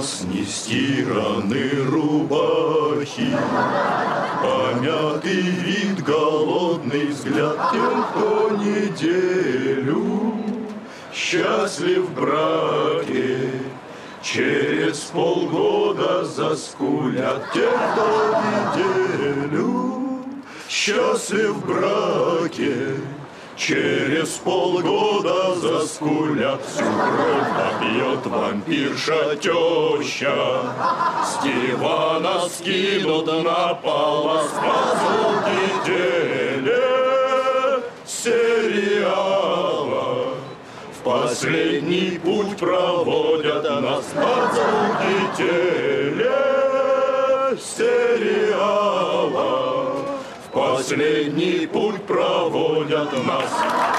нас не стираны рубахи, помятый вид, голодный взгляд тем, кто неделю счастлив в браке. Через полгода заскулят те, кто неделю счастлив в браке. Через полгода заскулят, всю кровь попьет вампирша теща. С дивана скинут на пол, а сразу недели сериала. В последний путь проводят нас по сериала. В последний путь проводят нас.